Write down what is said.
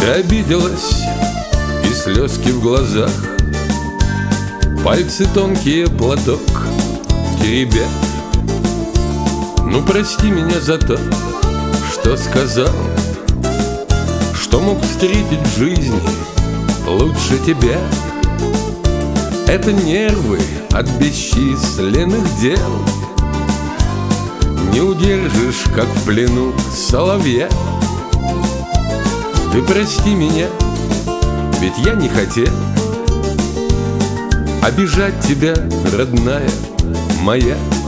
Ты обиделась, и слезки в глазах, пальцы тонкие платок теребят. Ну прости меня за то, что сказал, что мог встретить в жизни лучше тебя. Это нервы от бесчисленных дел, не удержишь, как в плену соловья. Ты прости меня, ведь я не хотел обижать тебя, родная моя.